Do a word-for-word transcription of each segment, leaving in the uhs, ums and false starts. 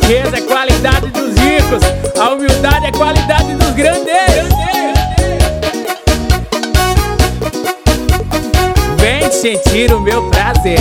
riqueza é qualidade dos ricos, a humildade é qualidade dos grandes. Vem sentir o meu prazer,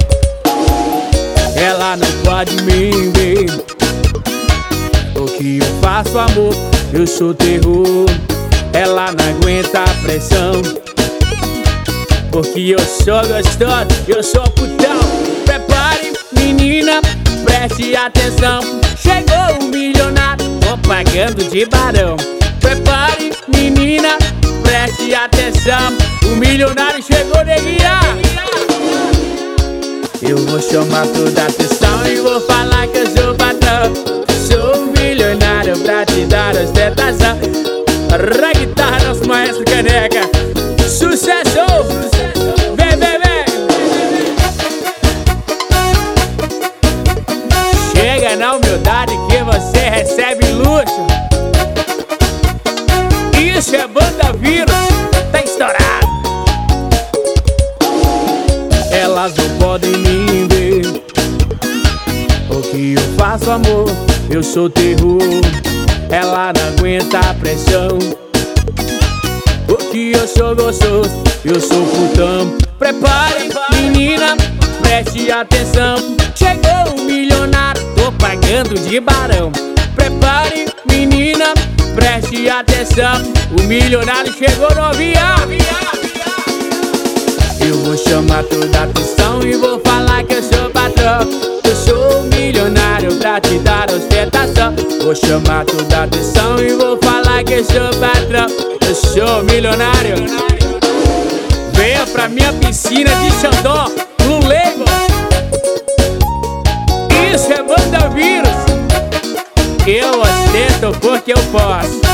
ela não pode me ver. O que eu faço, amor, eu sou terror. Ela não aguenta a pressão, porque eu sou gostoso, eu sou putão. Prepare, menina, preste atenção. Chegou o milionário, tô pagando de barão. Prepare, menina, preste atenção. O milionário chegou, neguinha. Eu vou chamar toda a atenção e vou falar que eu sou patrão. Sou milionário pra te dar ostentação. A guitarra, nosso maestro Caneca. Sucesso! Vem, vem, vem! Chega na humildade que você recebe luxo. Isso é banda vírus, tá estourado. Elas não podem me ver. O que eu faço, amor, eu sou terror. Ela não aguenta a pressão, porque eu sou gostoso, eu sou putão. Prepare, menina, preste atenção. Chegou o milionário, tô pagando de barão. Prepare, menina, preste atenção. O milionário chegou, novinha. Eu vou chamar toda a atenção e vou falar que eu sou patrão. Eu sou milionário pra te dar ostentação. Vou chamar toda a atenção e vou falar que eu sou patrão. Eu sou milionário. Venha pra minha piscina de Xandó, no Lego. Isso é banda vírus. Eu ostento porque eu posso.